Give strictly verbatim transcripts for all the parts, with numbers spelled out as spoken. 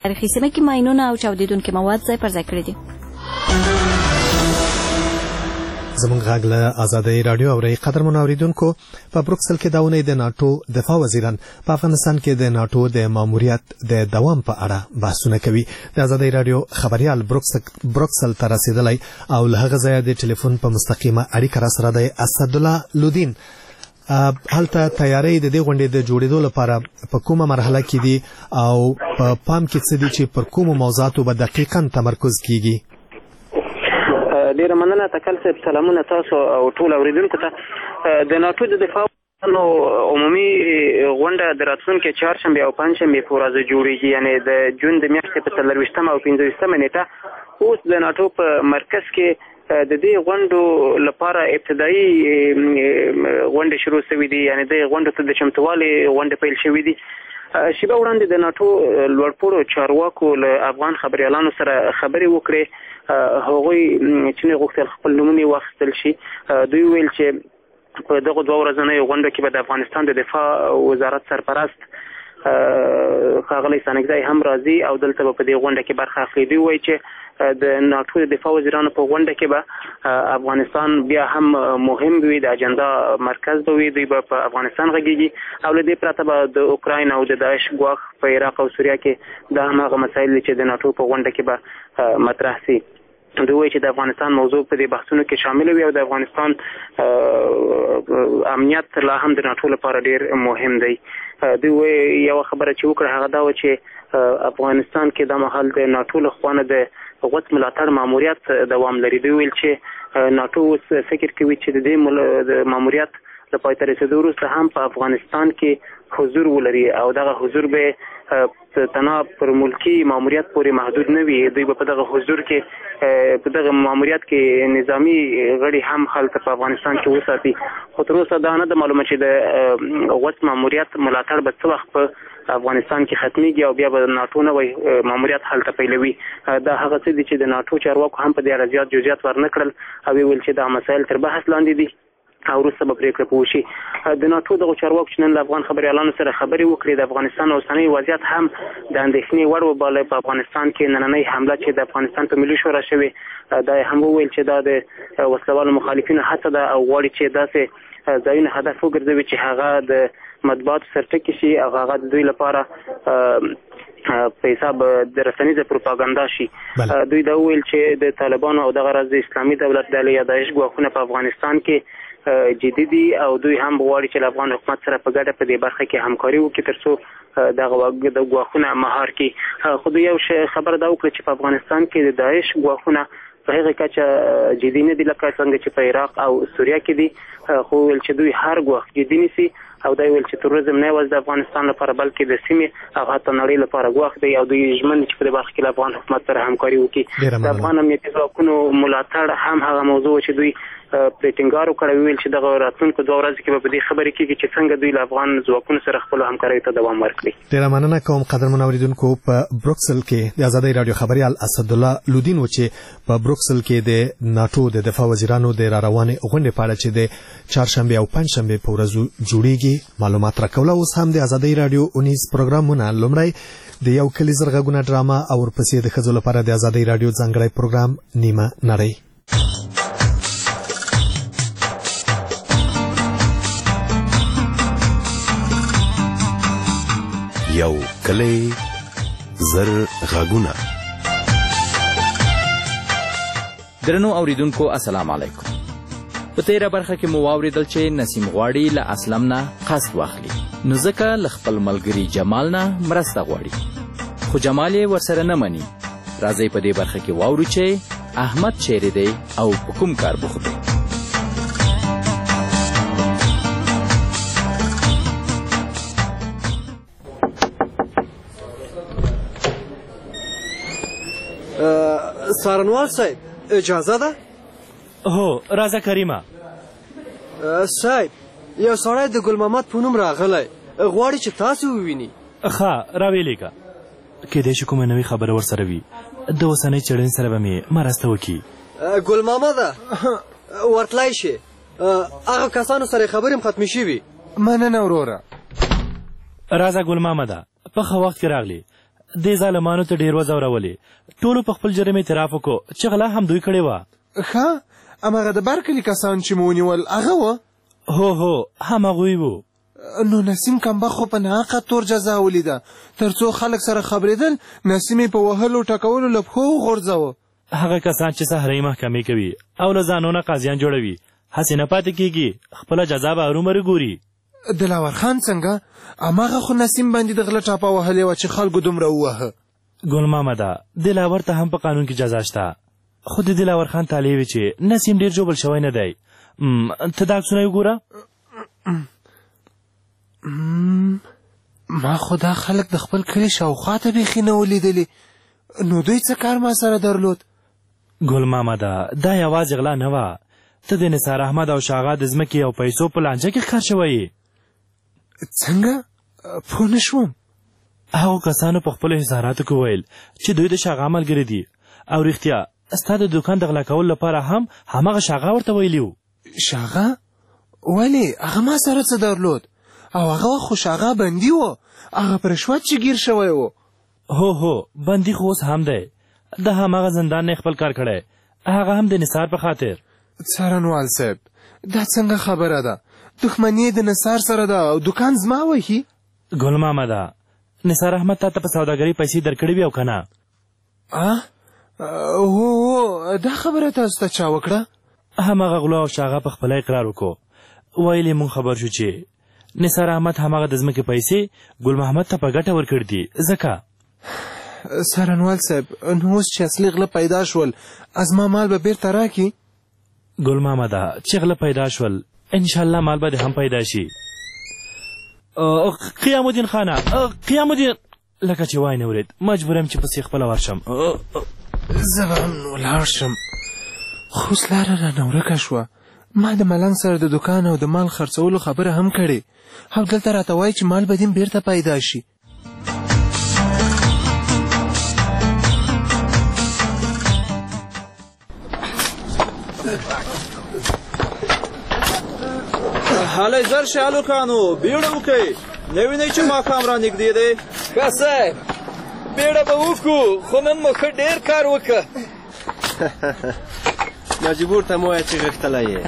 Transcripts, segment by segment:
تاریخي سیمه کې ماینونه او چاودیدونکي مواد ځای پر ځای کړي دي. زمونږ غږ له آزادۍ راډیو اورئ. قدرمنو اوریدونکو، په بروکسل کې دا اونۍ د ناټو دفاع وزیران په افغانستان کې د ناټو د ماموریت د دوام په اړه بحثونه کوي. د آزادۍ راډیو خبريال بروکسل ته رسیدلی او له هغه ځایه د ټلیفون په مستقیمه اړیکه را سره دی اسدالله لودین. هلته تیاری د دې غونډې د جوړېدو لپاره په کومه مرحله کې دي او په پام کې څه دي چې پر کومو موضوعاتو به دقیقاً تمرکز کیږي؟ ډیره مننه تکل صاحب. سلامونه تاسو او ټول اوریدونکو ته. د ناټو د دفاع نو عمومي غونډه د راتلونکي چهارشنبه او پنجشنبه په ورځ جوړیږي، یعنی د جون د میاشتې په څلرویشتمه او پنځویشتمه نیټه. اوس د ناټو په مرکز کې د دې غونډو لپاره ابتدایي غونډې شروع شوې دي، یعنی د غونډو ته د چمتووالي غونډې پیل شوې دي. شیبه وړاندې د ناټو لوړپوړو چارواکو له افغان خبريالانو سره خبرې وکړې. هغوی چې نه غوښتل خپل نومونه واخیستل شي. دوی ویل چې په دغه دوه ورځنیو غونډو کې به د افغانستان د دفاع وزارت سرپرست ښاغلی سانکزی هم راځي او دلته به په دې غونډه کې برخه اخلي. دوی وایي چې د ناټو د دفاع وزیرانو په غونډه کې به افغانستان بیا هم مهم وي، د اجنډا مرکز به وي. دوی به په افغانستان غږیږي او له دې پرته به د اوکراین او د داعش ګواښ په عراق او سوریه کې دا هماغه مسایل چې د ناټو په غونډه کې به مطرح شي. دوی وایي چې د افغانستان موضوع په دې بحثونو کې شامل وي او د افغانستان امنیت لا هم د ناټو لپاره ډیر مهم دی. دوی وایي یو خبره چې وکړه هغه دا و چې افغانستان کې د مهال د ناټو له خوا نه د غوڅ ملاتړ ماموریت دوام لري. دوی ویل چې ناټو اوس فکر کوي چې د دې ماموریت د پای ته رسېدو وروسته هم په افغانستان کې حضور ولري او دغه حضور به تنها پر ملکی ماموریت پورې محدود نه وي. دوی به په دغه حضور کې په دغه ماموریت کې نظامی غړي هم هلته په افغانستان کې وساتي. خو تر اوسه دا نه ده معلومه چې د غوڅ ماموریت ملاتړ به څه وخت په افغانستان کې ختميږي او بیا به ناټو نوی ماموریت هلته پیلوي. دا هغه څه دي چې د ناټو چارواکو هم په دې اړه زیات جزئیات ورنه کړل او ویل چې دا مسایل تر بحث لاندې دي او وروسته به پرېکړه وشي. د ناټو دغه چارواکو چې نن له افغان خبريالانو سره خبرې وکړې د افغانستان اوسنی وضعیت هم د اندېښنې وړ وباله. په افغانستان کې نننۍ حمله چې د افغانستان په ملي شورا شوې دا هم وویل چې دا د وسلوالو مخالفینو هڅه ده او غواړي چې داسې ځایونه هدف وګرځوي چې هغه د مطبوعاتو سرټکي شي او هغه د دوی لپاره په حساب د رسنیزه پروپاګاندا شي. دوی دا ویل چې د طالبانو او دغه راز د اسلامي دولت ډلې یا داعش ګواښونه په افغانستان کې جدي دي او دوی هم غواړي چې افغان حکومت سره په ګډه په دې برخه کې همکاري وکړي ترڅو دغه د ګواښونه مهار کړي. خو دوی یو خبره دا وکړه چې په افغانستان کې د داعش ګواښونه په هغه کچه جدي نه دي لکه څنګه چې په عراق او سوریه کې دي. خو ویل چې دوی هر ګواښ جدي نیسي او دا ویل چې تروریزم نه یوازې د افغانستان لپاره بلکې د سیمې او حتی نړۍ لپاره ګواښ دی او دوی ژمن چې په دې برخه کې له افغان حکومت سره همکاري وکړي. د افغان امنیتي ځواکونو ملاتړ هم هغه موضوع چې دوی پرې ټینګار وکړی. ویل چې دغه راتلونکو دوه ورځې کې به په دې خبرې کېږي چې څنګه دوی له افغان ځواکونو سره خپلو همکاریو ته دوام ورکړي. ډېره مننه کوم قدرمنو اوریدونکو. په بروکسل کې د آزادۍ راډیو خبريال اسدالله لودین و چې په بروکسل کې د ناټو د دفاع وزیرانو د را روانې غونډې په اړه چې د چهارشنبه او پنجشنبه په ورځو جوړیږي معلومات راکوله. اوس هم د آزادۍ راډیو اونیز پروګرامونه لومړی د یو کلی زرغونه ډرامه او ورپسې د ښځو لپاره د آزادۍ راډیو ځانګړی پروګرام نیمه نړۍ. یو کلی زر غږونه. درنو اوریدونکو السلام علیکم. په تیره برخه کې مو واوریدل چې نسیم غواړي له اسلم نه قصد واخلي نو ځکه له خپل ملګري جمال نه مرسته غواړي خو جمال یې ورسره نه مني. راځئ په دې برخه کې واورو چې احمد چیرې دی او په کوم کار بوخت دی. سارنوال صاحب اجازه ده؟ هو راځه کریمه. صاحب یو سړی د ګل محمد په نوم راغلی غواړي چې تاسو وویني. ښه راویلېږه. کیدای شي کومه نوې خبره ورسره وي د اوسنۍ څېړنې سره به مې مرسته وکړي. ګل محمده ورتلی شي هغه کسانو سره خبرې هم ختمې شوي. مننه وروره. راځه ګل محمده په ښه وخت کې راغلې. دې ظالمانو ته ډېر وځورولې ټولو په خپل جرم اعتراف وکړو چې غلا هم دوی کړې وه. ښه هماغه د برکلي کسان چې مو ونیول هغه وه؟ هو هو همهغوی وو. نو نسیم کمبخت خو په ناحقه تور جزا ولیده تر څو خلک سره خبرېدل نسیم یې په وهلو ټکولو له پښو وغورځوه. هغه کسان چې صحرایي محکمې کوي او له ځانونه قاضیان جوړوي هسې نه پاتې کېږي خپله جزا به هرومرو ګوري. دلاور خان څنګه؟ هماغه خو نسیم باندې د غله ټاپه وهلې وه چې خلکو دومره ووهه. ګل مامده دلاور ته هم په قانون کې جزا شته خو د دلاور خان طالع وي چې نسیم ډېر جوبل شوی نه دی. ته دا عکسونه وګوره. ما خو دا خلک د خپل کلي شاوخوا ته بیخي نه ولیدلي نو دوی څه کار ما سره درلود؟ ګل مامده دا یوازې غلا نه وه ته د نثار احمد او شاغا د ځمکې او پیسو په لانجه کې ښکار شوی یې. څنګه؟ پوه نه شوم. هغو کسانو په خپلو اظهاراتو کې ویل چې دوی د شاغا ملګري دي او رښتیا ستا د دوکان د غلا کولو لپاره هم هماغه شاغا ورته ویلي وو. شاغا؟ ولې هغه ما سره څه درلود؟ او هغه خو شاغا بندي و هغه په رشوت چې ګیر شوی و. هو هو بندي خو اوس هم دی د هماغه زندان نه خپل کار کړی هغه هم د نثار په خاطر. څارنوال صاحب دا څنګه خبره ده؟ دښمني د نثار سره ده او دوکان زما وهي؟ ګل مامده نثار احمد تا ته په سوداګرۍ پیسې درکړې وي او که نه؟ هو هو دا خبره تاسو ته چا وکړه؟ هماغه غلو او شاغه په خپله اقرار وکړو ویل یې مونږ خبر شو چې نثار احمد هماغه د ځمکې پیسې ګل محمد ته په ګټه ورکړي دي ځکه. څارنوال صاحب نو اوس چې اصلي غله پیدا شول زما مال به بیرته راکړي؟ ګل محمده چې غله پیدا شول انشاءالله مال به دې هم پیدا شي. قیام الدین خانه قیام الدین لکه چې وای نه ورید مجبور یم چې پسې خپله ورشم. زه به هم ولاړ شم خو اوس لاره رانه ورکه شوه. ما د ملنګ سره د دوکان او د مال خرڅولو خبره هم کړې او دلته راته وایي چې مال به دې بیرته پیدا شي. هلی زر شئ هلکانو بیړه وکئ نه وینئ چې ماښام را نږدې دی. ښه صاحب بیړه به وکړو خو نن مو ښه ډېر کار وکړه. ناجبور ته مو وایه چې غښتلی یې.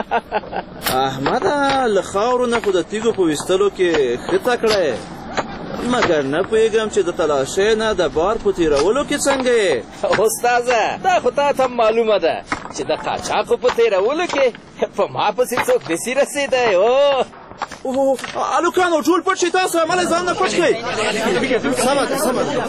احمده له خاورو نه خو د تیږو په ویستلو کې ښه تکړه یې مګر نه پوهېږم چې د تلاشۍ نه د بار په تېرولو کې څنګه یې. استاذه دا خو تا ته معلومه ده چې د قاچاقو په تېرولو کې په ما پسې څوک نسي رسېدی. او هلکانو ټول پټ شئ تاسو عمله ځان نه پټ کړئ. سمه ده سمه ده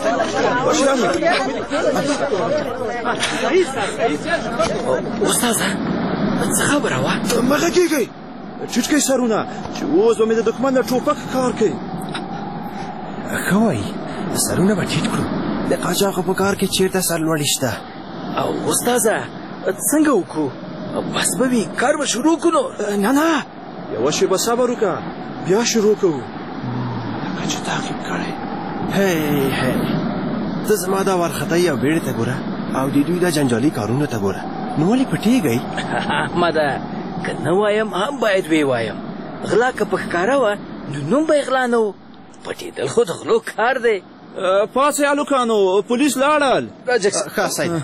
استاذه څه خبره وه؟ مه غږېږئ ټیټ کړئ سرونه چې اوس به مې د دښمن نه ټوپک کار کوي. ښه وایي سرونه به ټیټ کړو د قاچاقو په کار کې چېرته سرلوړي شته. او استاذه څنګه وکړو؟ بس به وي کار به شروع کړو. نه نه یوه شېبه صبر وکړه بیا شروع کوو لکه چې تعقیب کړی. هی هی ته زما دا وارخطایي او بیړې ته ګوره او د دوی دا جنجالي کارونو ته ګوره نو ولې پټېږئ؟ احمده که نه وایم هم باید وی وایم غلا که په ښکاره وه نو نوم به یې غلا نه و پټېدل خو د غلو کار دی. پاسئ هلکانو پولیس لاړل. ښه صاحب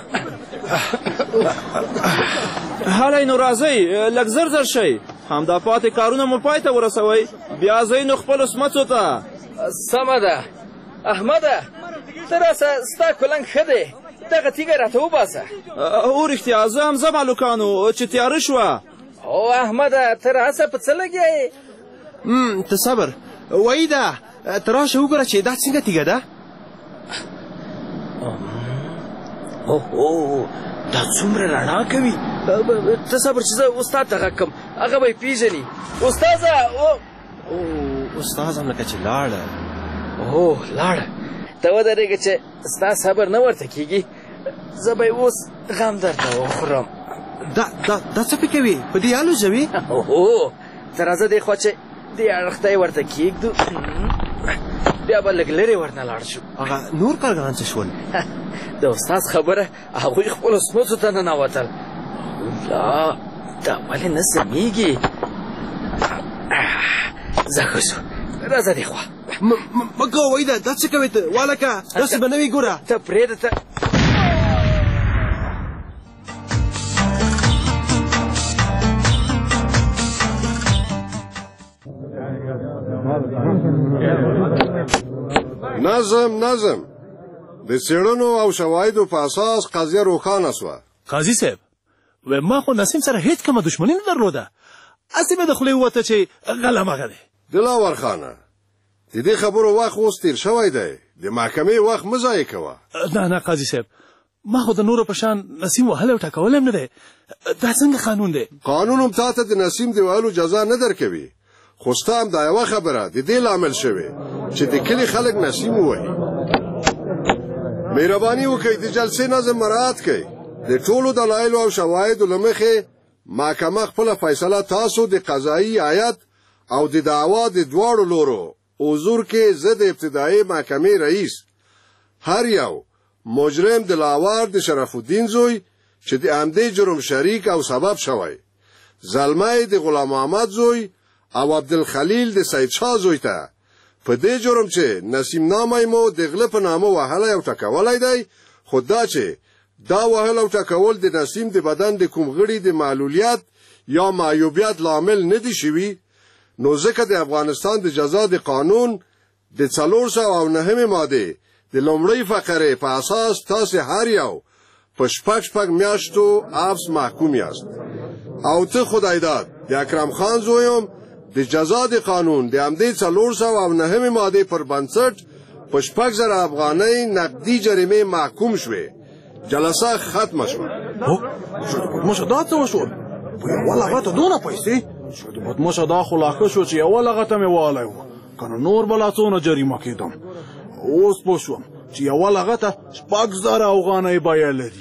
هلی نو راځئ لږ زر زر شئ همدا پاتې کارونه مو پای ته ورسوئ بیا ځئ نو خپلو سمڅو ته. سمه ده احمده ته راسه ستا کلنګ ښه دی دغه تیږه راته وباسه. او رښتیا زه هم ځم هلکانو چې تیاره شوه. او احمده ته راسه په څه لګیا یې؟ ته صبر وایي ده ته راشه وګوره چې دا څنګه تیږه ده. اوهو دا څومره رڼا کوي. ته صبر چې زه استاد ته غږ کړم هغه به یې پېژني. استاذه استاد هم لکه چې لاړه. او لاړه ته ودرېږه چې ستا صبر نه ورته کېږي زه به یې اوس غم درته وخورم. دا دا دا څه پې کوي په دې الوځوي؟ اوهو ته راځه دې خوا چې دې اړخ ته یې ورته کېږدو بیا به لږ لرې ورنه لاړ شو. هغه نور کارګران څه شول؟ د استاد خبره هغوی خپلو سمڅو ته ننوتل. لا دا ولې نه سمېږي؟ زه ښه شو راځه دې خوا. مه کوه وایده دا څه کوې ته والکه داسې به نه وي ګوره ته پرېږده ته نظم نظم د څېړنو او شواهدو په اساس قضیه روښانه سوه. قاضي صاحب و ما خو نسیم سره هیڅ کومه دښمني نه درلوده، هسې مې د خولې ووته چې غلم هغه دی. دلاور خانه د دې خبرو وخت اوس تېر شوی دی، د محکمې وخت مه ضایع کوه. نه نه قاضي صاحب ما خو د نورو په شان نسیم وهلی او ټکولی هم نه دی. دا څنګه قانون دی؟ قانون هم تا ته د نسیم د وهلو جزا نه درکوي، خو ستا هم دا یوه خبره د دې لامل شوې چې د کلي خلک نسیم ووهي. مهرباني وکړئ د جلسې نظم مراعات کړئ. د ټولو دلایلو او شواهدو له مخې محکمه خپله فیصله تاسو د قضایي هیات او د دعوا د دواړو لورو حضور کې زه د ابتدایي محکمې رئیس هر یو مجرم دلاور د شرف الدین زوی چې د همدې جرم شریک او سبب شوی، زلمی د غلام محمد زوی او عبدالخلیل د سید شاه زوی ته په دې جرم چې نسیم نامه مو د غله په نامه وهلی او ټکولی دی، خو دا چې دا وهل او ټکول د نسیم د بدن د کوم غړي د معلولیت یا معیوبیت لامل نه دي شوي، نو ځکه د افغانستان د جزا د قانون د څلور سوه او نهمې مادې د لومړۍ فقرې په اساس تاسې هر یو په شپږ شپږ میاشتو حبس محکوم یاست. او ته خدای داد د اکرم خان زویم د جزا د قانون د همدې څلور سوه او نهمې مادې پر بنسټ په شپږ زره افغانۍ نقدي جریمې محکوم شوې. جلسه ختمه شوه. شو د بدمشه دا څه وشول؟ په یوه لغته دونه پیسې؟ شو د بدمشه دا خو لا ښه شو چې یوه لغته مې والی و، که نه نور به لا څونه جریمه کېدم. اوس پوه شوم چې یوه لغته شپږ زره افغانۍ بیه لري.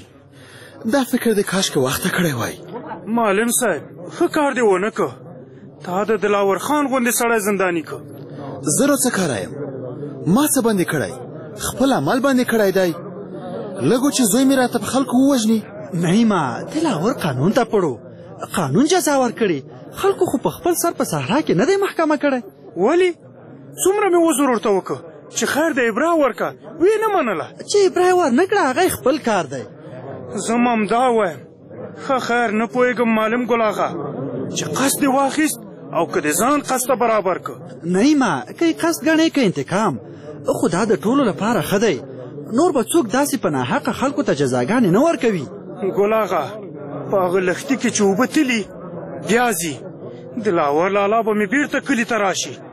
دا فکر دې کاشکې وخته کړی وای. معلم صاحب ښه کار دې ونه که، تا د دلاور خان غوندې سړی زنداني که. زه را څه کاره یم؟ ما څه باندې کړی؟ خپل عمل باندې کړی دی. لږو چې زوی مې راته په خلکو ووژني. نه ما دلاور قانون ته پړو، قانون جزا ورکړي. خلکو خو په خپل سر په صحرا کې نه دی محکمه کړی. ولې؟ څومره مې وزر ورته وکړه چې خیر د ابرا ورکه، وی نه منله. چې ابرا ور نه کړه هغه خپل کار دی. زه هم دا وایم ښه خیر نه پوهېږم معلم ګل آغا چې قصد دې واخیست او که د ځان قصد ته برابر که. نه ما که یې قصد ګڼې که انتقام، خو دا د ټولو لپاره ښه دی. نور به څوک داسې په ناحقه خلکو ته جزاګانې نه ورکوي. ګل آغا په هغه لښتي کې چې اوبه تلي بیا ځي، دلاور لالا به مې بیرته کلي ته راشي.